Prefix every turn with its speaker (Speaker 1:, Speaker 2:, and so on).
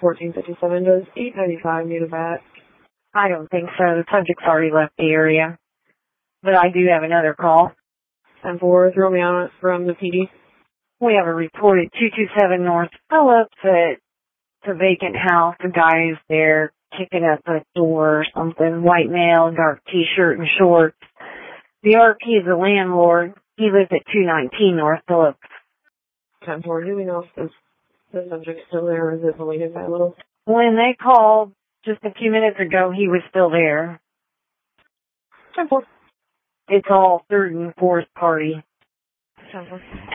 Speaker 1: 1457 does 895 need a vet?
Speaker 2: I don't think so. The subject's already left the area. But I do have another call.
Speaker 1: 10-4, throw me on it from the PD.
Speaker 2: We have a report at 227 North Phillips at the vacant house. The guy is there kicking up a door or something. White male, dark t-shirt and shorts. The RP is the landlord. He lives at 219 North Phillips.
Speaker 1: 10-4, do we know if the subject's still there or is it deleted by a little?
Speaker 2: When they called just a few minutes ago, he was still there.
Speaker 1: 10-4.
Speaker 2: It's all third and fourth party.
Speaker 1: 10-4.